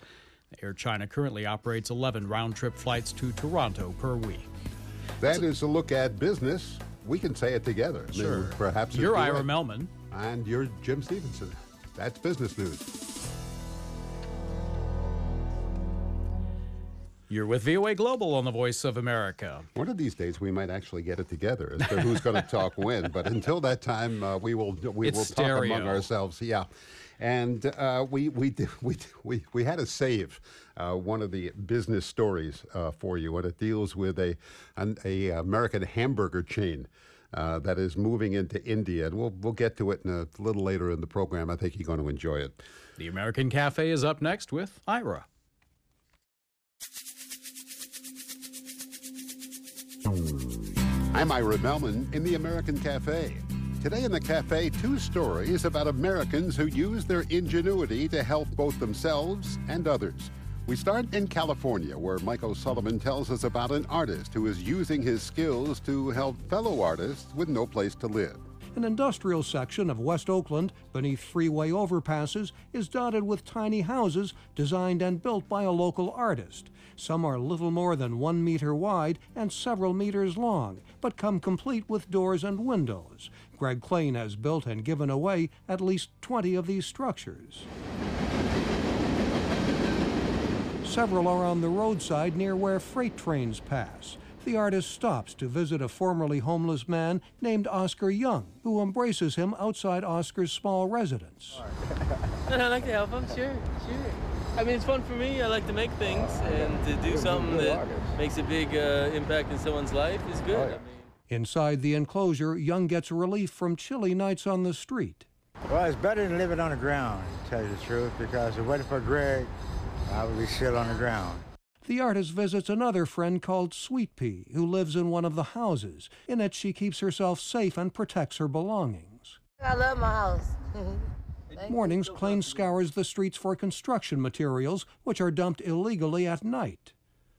Air China currently operates eleven round-trip flights to Toronto per week. That is a look at business. We can say it together. Sure. I mean, perhaps you're it's Ira Melman. And you're Jim Stevenson. That's business news. You're with V O A Global on the Voice of America. One of these days, we might actually get it together as to who's going to talk when. But until that time, uh, we will we it's will stereo. talk among ourselves. Yeah, and uh, we we we we we had to save uh, one of the business stories uh, for you, and it deals with a an a American hamburger chain uh, that is moving into India, and we'll we'll get to it in a little later in the program. I think you're going to enjoy it. The American Cafe is up next with Ira. I'm Ira Melman in the American Cafe. Today in the cafe, two stories about Americans who use their ingenuity to help both themselves and others. We start in California, where Mike O'Sullivan tells us about an artist who is using his skills to help fellow artists with no place to live. An industrial section of West Oakland, beneath freeway overpasses, is dotted with tiny houses designed and built by a local artist. Some are little more than one meter wide and several meters long, but come complete with doors and windows. Greg Klain has built and given away at least twenty of these structures. Several are on the roadside near where freight trains pass. The artist stops to visit a formerly homeless man named Oscar Young, who embraces him outside Oscar's small residence. I like to help him, sure, sure. I mean, it's fun for me. I like to make things, and to do something that makes a big uh, impact in someone's life is good. I mean. Inside the enclosure, Young gets relief from chilly nights on the street. Well, it's better than living on the ground, to tell you the truth, because if it wasn't for Greg, I would be still on the ground. The artist visits another friend called Sweet Pea, who lives in one of the houses. In it, she keeps herself safe and protects her belongings. I love my house. Mornings, Klain scours the streets for construction materials, which are dumped illegally at night.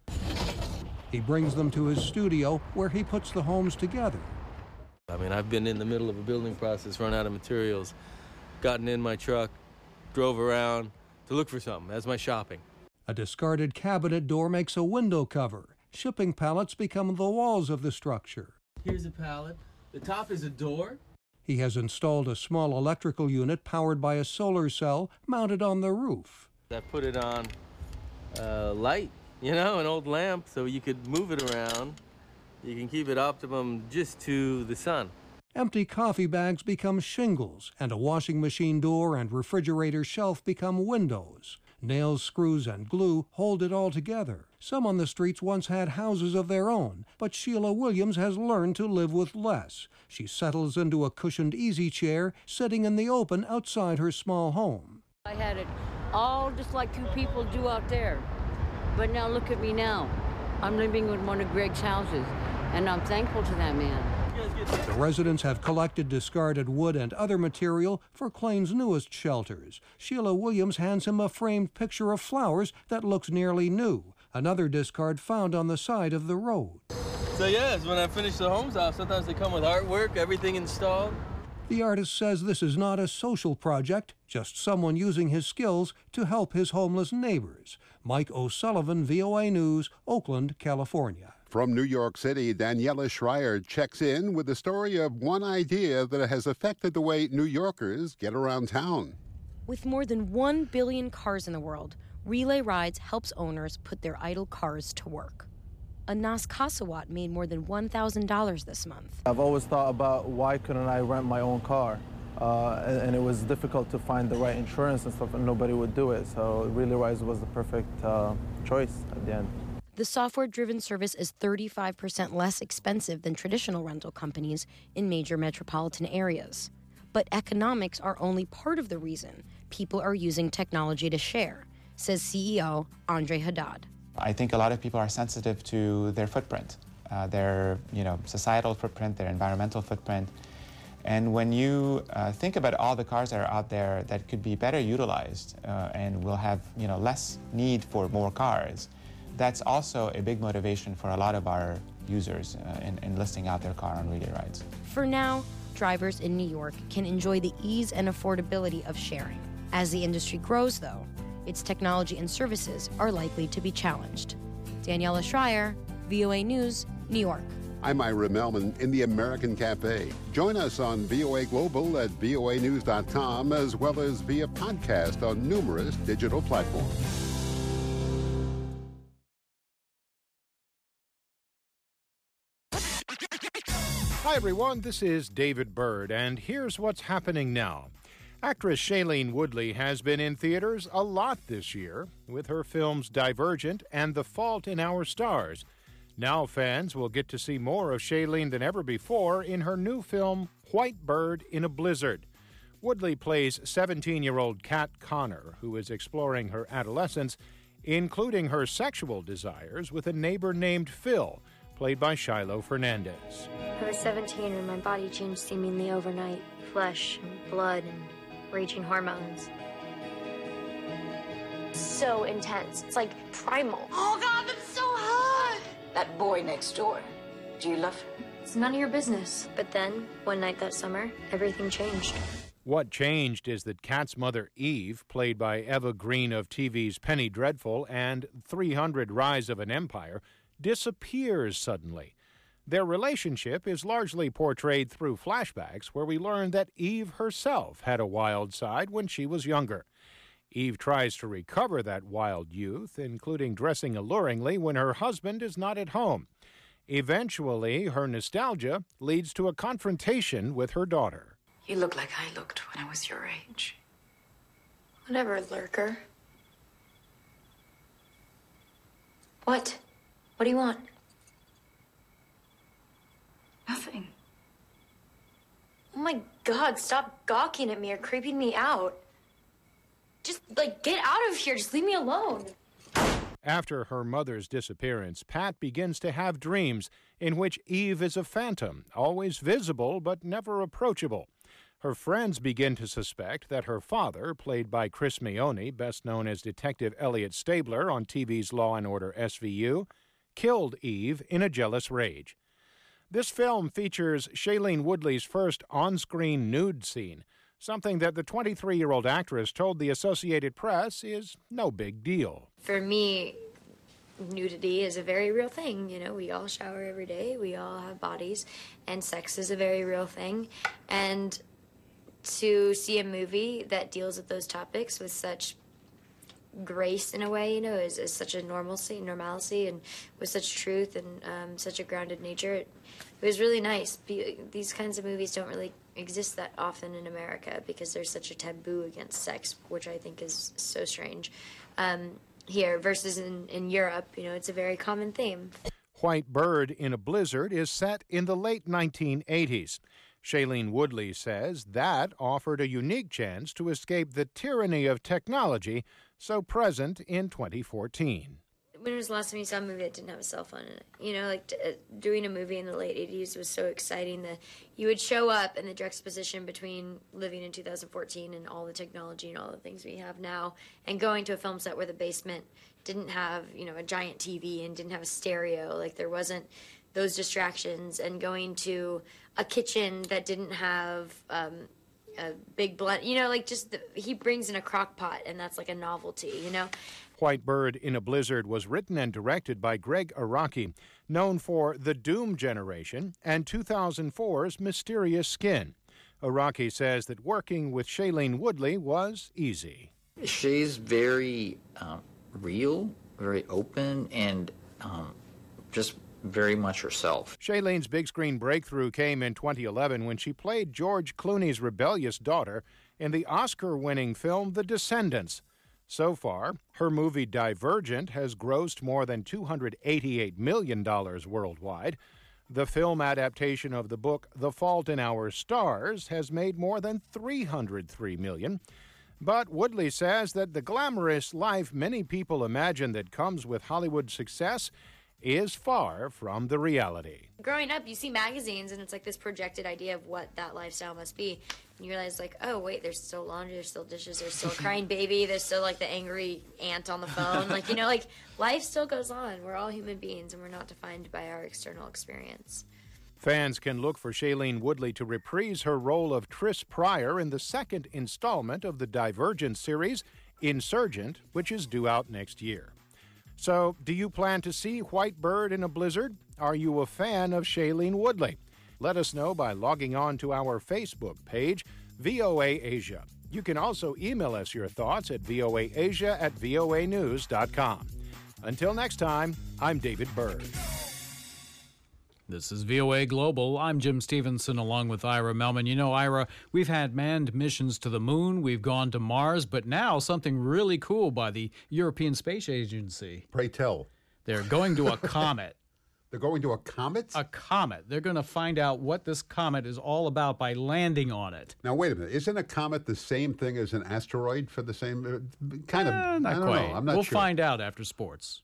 He brings them to his studio, where he puts the homes together. I mean, I've been in the middle of a building process, run out of materials, gotten in my truck, drove around to look for something. That's my shopping. A discarded cabinet door makes a window cover. Shipping pallets become the walls of the structure. Here's a pallet. The top is a door. He has installed a small electrical unit powered by a solar cell mounted on the roof. I put it on uh, light, you know, an old lamp, so you could move it around. You can keep it optimum just to the sun. Empty coffee bags become shingles, and a washing machine door and refrigerator shelf become windows. Nails, screws, and glue hold it all together. Some on the streets once had houses of their own, but Sheila Williams has learned to live with less. She settles into a cushioned easy chair, sitting in the open outside her small home. I had it all just like two people do out there. But now look at me now. I'm living in one of Greg's houses, and I'm thankful to that man. The residents have collected discarded wood and other material for Klain's newest shelters. Sheila Williams hands him a framed picture of flowers that looks nearly new, another discard found on the side of the road. So yes, when I finish the homes off, sometimes they come with artwork, everything installed. The artist says this is not a social project, just someone using his skills to help his homeless neighbors. Mike O'Sullivan, V O A News, Oakland, California. From New York City, Daniela Schreier checks in with the story of one idea that has affected the way New Yorkers get around town. With more than one billion cars in the world, Relay Rides helps owners put their idle cars to work. Anas Kasawat made more than one thousand dollars this month. I've always thought about why couldn't I rent my own car? Uh, and, and it was difficult to find the right insurance and stuff, and nobody would do it. So Relay Rides was the perfect uh, choice at the end. The software-driven service is thirty-five percent less expensive than traditional rental companies in major metropolitan areas. But economics are only part of the reason people are using technology to share, says C E O Andre Haddad. I think a lot of people are sensitive to their footprint, uh, their you know, societal footprint, their environmental footprint. And when you uh, think about all the cars that are out there that could be better utilized uh, and will have you know, less need for more cars, that's also a big motivation for a lot of our users uh, in, in listing out their car on Relay Rides. For now, drivers in New York can enjoy the ease and affordability of sharing. As the industry grows, though, its technology and services are likely to be challenged. Daniela Schreier, V O A News, New York. I'm Ira Melman in the American Cafe. Join us on V O A Global at V O A news dot com, as well as via podcast on numerous digital platforms. Hi, everyone. This is David Byrd, and here's what's happening now. Actress Shailene Woodley has been in theaters a lot this year with her films Divergent and The Fault in Our Stars. Now fans will get to see more of Shailene than ever before in her new film, White Bird in a Blizzard. Woodley plays seventeen-year-old Kat Connor, who is exploring her adolescence, including her sexual desires, with a neighbor named Phil, played by Shiloh Fernandez. I was seventeen and my body changed seemingly overnight. Flesh and blood and raging hormones. So intense. It's like primal. Oh, God, that's so hot! That boy next door, do you love him? It's none of your business. But then, one night that summer, everything changed. What changed is that Kat's mother, Eve, played by Eva Green of T V's Penny Dreadful and three hundred Rise of an Empire, disappears suddenly. Their relationship is largely portrayed through flashbacks where we learn that Eve herself had a wild side when she was younger. Eve tries to recover that wild youth, including dressing alluringly when her husband is not at home. Eventually, her nostalgia leads to a confrontation with her daughter. You look like I looked when I was your age. Whatever, lurker. What? What do you want? Nothing. Oh my God, stop gawking at me or creeping me out. Just, like, get out of here. Just leave me alone. After her mother's disappearance, Pat begins to have dreams in which Eve is a phantom, always visible but never approachable. Her friends begin to suspect that her father, played by Chris Meoni, best known as Detective Elliot Stabler on T V's Law and Order S V U, killed Eve in a jealous rage. This film features Shailene Woodley's first on-screen nude scene, something that the twenty-three-year-old actress told the Associated Press is no big deal. For me, nudity is a very real thing. You know, we all shower every day, we all have bodies, and sex is a very real thing. And to see a movie that deals with those topics with such grace in a way, you know, is, is such a normalcy, normalcy, and with such truth and um, such a grounded nature. It, it was really nice. Be, these kinds of movies don't really exist that often in America because there's such a taboo against sex, which I think is so strange. Um, here versus in, in Europe, you know, it's a very common theme. White Bird in a Blizzard is set in the late nineteen eighties. Shailene Woodley says that offered a unique chance to escape the tyranny of technology so present in twenty fourteen. When was the last time you saw a movie that didn't have a cell phone in it? You know, like uh, doing a movie in the late eighties was so exciting that you would show up in the juxtaposition between living in two thousand fourteen and all the technology and all the things we have now and going to a film set where the basement didn't have, you know, a giant T V and didn't have a stereo. Like there wasn't those distractions, and going to a kitchen that didn't have um, a big blend, you know, like just the, he brings in a crock pot and that's like a novelty, you know. White Bird in a Blizzard was written and directed by Greg Araki, known for The Doom Generation and two thousand four's Mysterious Skin. Araki says that working with Shailene Woodley was easy. She's very um, real, very open, and um, just very much herself. Shailene's big screen breakthrough came in twenty eleven when she played George Clooney's rebellious daughter in the Oscar-winning film The Descendants. So far, her movie Divergent has grossed more than two hundred eighty-eight million dollars worldwide. The film adaptation of the book The Fault in Our Stars has made more than three hundred three million dollars. But Woodley says that the glamorous life many people imagine that comes with Hollywood success is far from the reality. Growing up, you see magazines, and it's like this projected idea of what that lifestyle must be. And you realize, like, oh, wait, there's still laundry, there's still dishes, there's still a crying baby, there's still, like, the angry aunt on the phone. Like, you know, like, life still goes on. We're all human beings, and we're not defined by our external experience. Fans can look for Shailene Woodley to reprise her role of Tris Pryor in the second installment of the Divergent series Insurgent, which is due out next year. So, do you plan to see White Bird in a blizzard? Are you a fan of Shailene Woodley? Let us know by logging on to our Facebook page, V O A Asia. You can also email us your thoughts at voaasia at voa news dot com. Until next time, I'm David Byrd. This is V O A Global. I'm Jim Stevenson along with Ira Melman. You know, Ira, we've had manned missions to the moon, we've gone to Mars, but now something really cool by the European Space Agency. Pray tell. They're going to a comet. They're going to a comet? A comet. They're going to find out what this comet is all about by landing on it. Now, wait a minute. Isn't a comet the same thing as an asteroid for the same uh, kind eh, of? Not I don't quite. know. I'm not we'll sure. We'll find out after sports.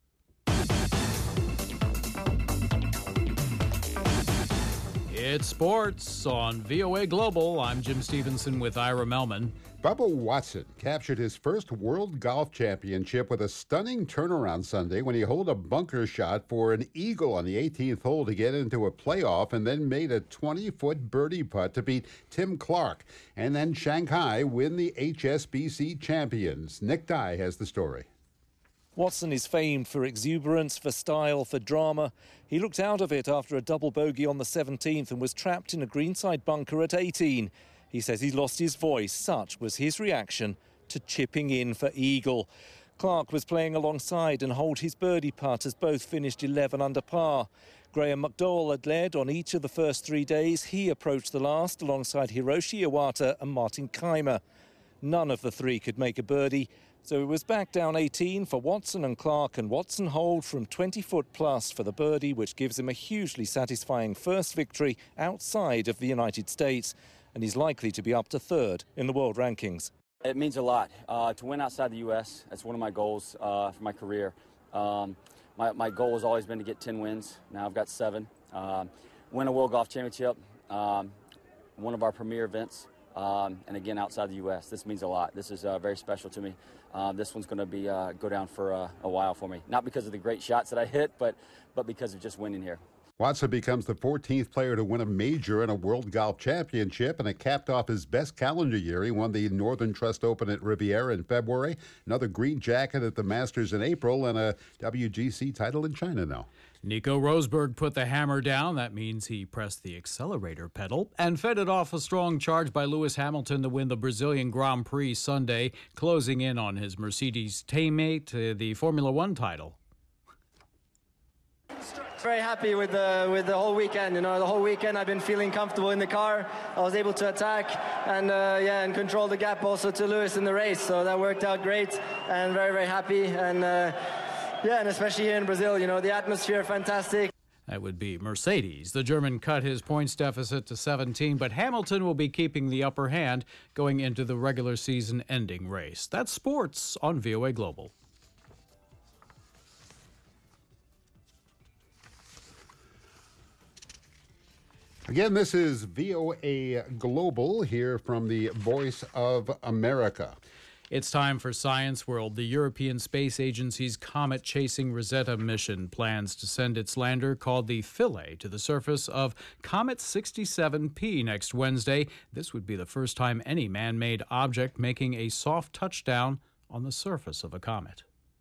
It's sports on V O A Global. I'm Jim Stevenson with Ira Melman. Bubba Watson captured his first World Golf Championship with a stunning turnaround Sunday when he holed a bunker shot for an eagle on the eighteenth hole to get into a playoff and then made a twenty-foot birdie putt to beat Tim Clark. And then Shanghai win the H S B C champions. Nick Dye has the story. Watson is famed for exuberance, for style, for drama. He looked out of it after a double bogey on the seventeenth and was trapped in a greenside bunker at eighteen. He says he lost his voice. Such was his reaction to chipping in for eagle. Clark was playing alongside and holed his birdie putt as both finished eleven under par. Graham McDowell had led on each of the first three days. He approached the last alongside Hiroshi Iwata and Martin Keimer. None of the three could make a birdie, so it was back down eighteen for Watson and Clark, and Watson holed from twenty foot plus for the birdie, which gives him a hugely satisfying first victory outside of the United States, and he's likely to be up to third in the world rankings. It means a lot uh, to win outside the U S. That's one of my goals uh, for my career. Um, my, my goal has always been to get ten wins. Now I've got seven. Um, win a World Golf Championship, um, one of our premier events, um, and again outside the U S. This means a lot. This is uh, very special to me. Uh, this one's going to be uh, go down for uh, a while for me. Not because of the great shots that I hit, but but because of just winning here. Watson becomes the fourteenth player to win a major and a World Golf Championship, and it capped off his best calendar year. He won the Northern Trust Open at Riviera in February, another green jacket at the Masters in April, and a W G C title in China now. Nico Rosberg put the hammer down. That means he pressed the accelerator pedal and fended off a strong charge by Lewis Hamilton to win the Brazilian Grand Prix Sunday, closing in on his Mercedes teammate, uh, the Formula One title. Very happy with the with the whole weekend. You know, the whole weekend I've been feeling comfortable in the car. I was able to attack and uh, yeah, and control the gap also to Lewis in the race. So that worked out great, and very very happy. And uh, yeah, and especially here in Brazil, you know, the atmosphere fantastic. That would be Mercedes. The German cut his points deficit to seventeen, but Hamilton will be keeping the upper hand going into the regular season ending race. That's sports on V O A Global. Again, this is V O A Global here from the Voice of America. It's time for Science World. The European Space Agency's comet-chasing Rosetta mission plans to send its lander called the Philae to the surface of Comet sixty-seven P next Wednesday. This would be the first time any man-made object making a soft touchdown on the surface of a comet.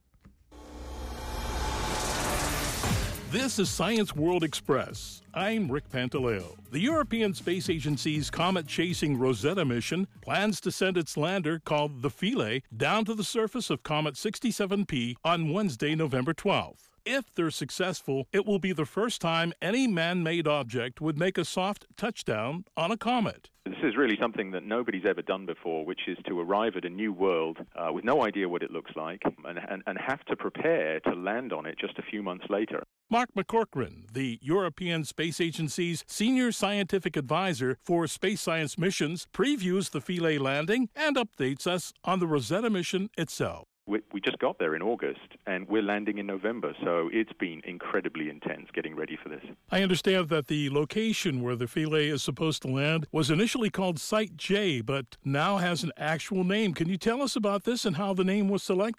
This is Science World Express. I'm Rick Pantaleo. The European Space Agency's comet-chasing Rosetta mission plans to send its lander, called the Philae, down to the surface of Comet sixty-seven P on Wednesday, November twelfth. If they're successful, it will be the first time any man-made object would make a soft touchdown on a comet. This is really something that nobody's ever done before, which is to arrive at a new world uh, with no idea what it looks like and, and, and have to prepare to land on it just a few months later. Mark McCorkran, the European Space Agency's senior scientific advisor for space science missions, previews the Philae landing and updates us on the Rosetta mission itself. We, we just got there in August, and we're landing in November, so it's been incredibly intense getting ready for this. I understand that the location where the Philae is supposed to land was initially called Site J, but now has an actual name. Can you tell us about this and how the name was selected?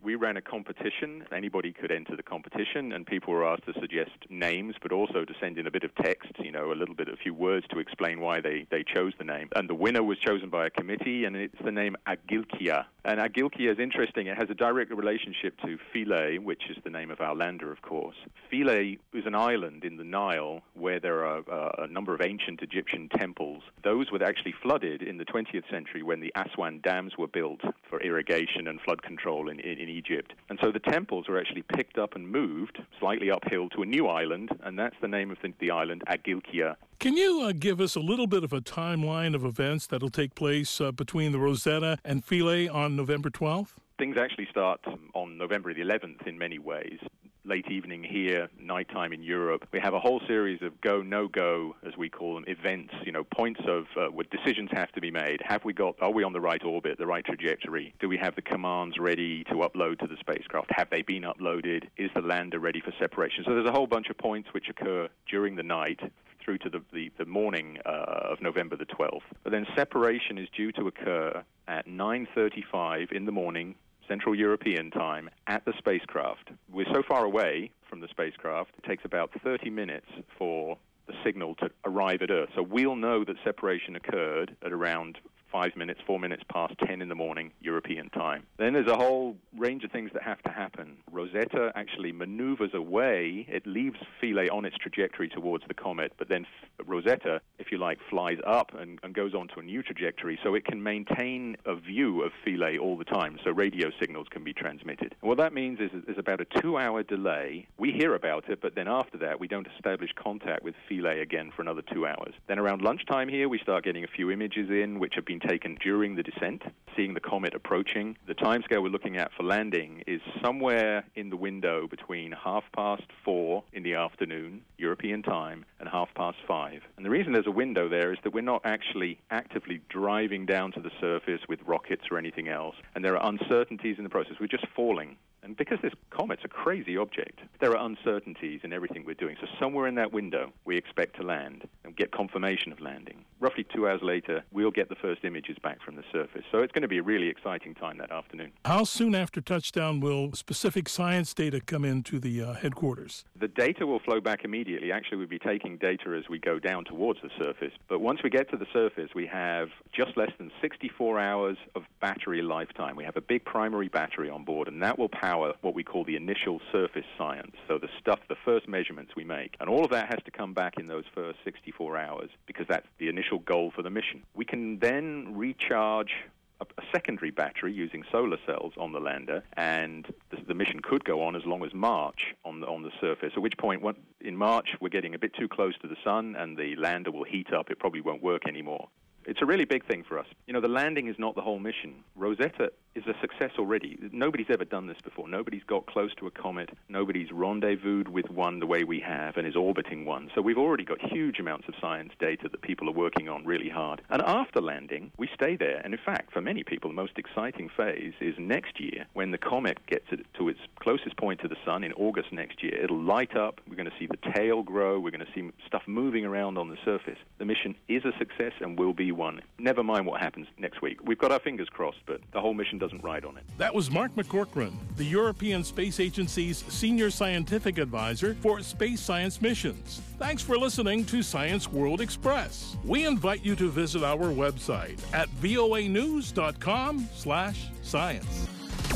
we ran a competition. Anybody could enter the competition, and people were asked to suggest names, but also to send in a bit of text, you know, a little bit, a few words to explain why they, they chose the name. And the winner was chosen by a committee, and it's the name Agilkia. And Agilkia is interesting. It has a direct relationship to Philae, which is the name of our lander, of course. Philae is an island in the Nile where there are uh, a number of ancient Egyptian temples. Those were actually flooded in the twentieth century when the Aswan dams were built for irrigation and flood control in, in, in Egypt. And so the temples were actually picked up and moved slightly uphill to a new island, and that's the name of the, the island, Agilkia. Can you uh, give us a little bit of a timeline of events that will take place uh, between the Rosetta and Philae on November twelfth? Things actually start on November the eleventh in many ways. Late evening here, nighttime in Europe. We have a whole series of go, no-go, as we call them, events, you know, points of uh, where decisions have to be made. Have we got, are we on the right orbit, the right trajectory? Do we have the commands ready to upload to the spacecraft? Have they been uploaded? Is the lander ready for separation? So there's a whole bunch of points which occur during the night through to the, the, the morning uh, of November the twelfth. But then separation is due to occur at nine thirty-five in the morning, Central European time, at the spacecraft. We're so far away from the spacecraft, it takes about thirty minutes for the signal to arrive at Earth. So we'll know that separation occurred at around five minutes, four minutes past ten in the morning, European time. Then there's a whole range of things that have to happen. Rosetta actually maneuvers away. It leaves Philae on its trajectory towards the comet, but then Rosetta, if you like, flies up and, and goes on to a new trajectory so it can maintain a view of Philae all the time, so radio signals can be transmitted. And what that means is there's about a two-hour delay. We hear about it, but then after that, we don't establish contact with Philae again for another two hours. Then around lunchtime here, we start getting a few images in, which have been taken during the descent, seeing the comet approaching. The timescale we're looking at for landing is somewhere in the window between half past four in the afternoon, European time, and half past five. And the reason there's a window there is that we're not actually actively driving down to the surface with rockets or anything else, and there are uncertainties in the process. We're just falling. And because this comet's a crazy object, there are uncertainties in everything we're doing. So somewhere in that window, we expect to land and get confirmation of landing. Roughly two hours later, we'll get the first images back from the surface. So it's going to be a really exciting time that afternoon. How soon after touchdown will specific science data come into the uh, headquarters? The data will flow back immediately. Actually, we'll be taking data as we go down towards the surface. But once we get to the surface, we have just less than sixty-four hours of battery lifetime. We have a big primary battery on board, and that will power what we call the initial surface science, so the stuff, the first measurements we make. And all of that has to come back in those first sixty-four hours because that's the initial goal for the mission. We can then recharge a, a secondary battery using solar cells on the lander, and the, the mission could go on as long as March on the, on the surface, at which point what, in March we're getting a bit too close to the sun and the lander will heat up. It probably won't work anymore. It's a really big thing for us. You know, the landing is not the whole mission. Rosetta is a success already. Nobody's ever done this before. Nobody's got close to a comet. Nobody's rendezvoused with one the way we have and is orbiting one. So we've already got huge amounts of science data that people are working on really hard. And after landing, we stay there. And in fact, for many people, the most exciting phase is next year when the comet gets to its closest point to the sun in August next year. It'll light up. We're going to see the tail grow. We're going to see stuff moving around on the surface. The mission is a success and will be one. Never mind what happens next week. We've got our fingers crossed, but the whole mission doesn't ride on it. That was Mark McCorkran, the European Space Agency's Senior Scientific Advisor for Space Science Missions. Thanks for listening to Science World Express. We invite you to visit our website at voa news dot com slash science.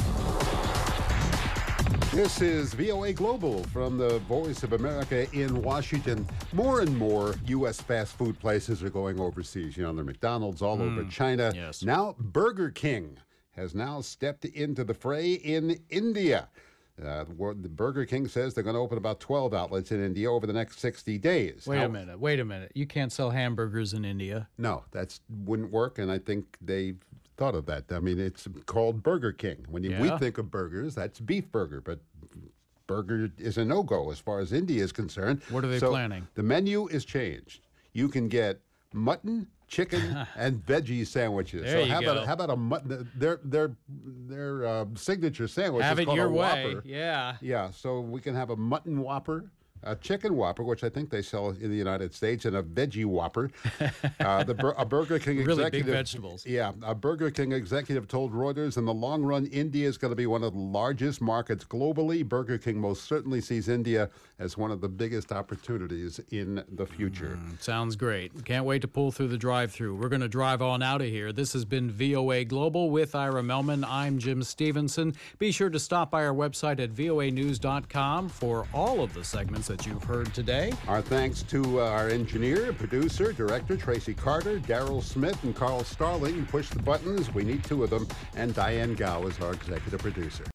This is V O A Global from the Voice of America in Washington. More and more U S fast food places are going overseas. You know, there are McDonald's all mm, over China. Yes. Now Burger King has now stepped into the fray in India. Uh, the Burger King says they're going to open about twelve outlets in India over the next sixty days. Wait now, a minute. Wait a minute. You can't sell hamburgers in India. No, that wouldn't work, and I think they've thought of that. I mean, it's called Burger King. When you, yeah. we think of burgers, that's beef burger, but burger is a no-go as far as India is concerned. What are they so planning? The menu is changed. You can get mutton, chicken, and veggie sandwiches. There so you how go. about how about a mutton? Their their their uh, signature sandwich have is it called your a way. Whopper. Yeah. Yeah. So we can have a mutton Whopper, a chicken Whopper, which I think they sell in the United States, and a veggie Whopper. Uh, the bur- a Burger King really executive, big vegetables. Yeah, a Burger King executive told Reuters, in the long run, India is going to be one of the largest markets globally. Burger King most certainly sees India as one of the biggest opportunities in the future. Mm, sounds great. Can't wait to pull through the drive-thru. We're going to drive on out of here. This has been V O A Global with Ira Melman. I'm Jim Stevenson. Be sure to stop by our website at V O A news dot com for all of the segments that you've heard today. Our thanks to uh, our engineer, producer, director, Tracy Carter, Daryl Smith, and Carl Starling. Push the buttons. We need two of them. And Diane Gao is our executive producer.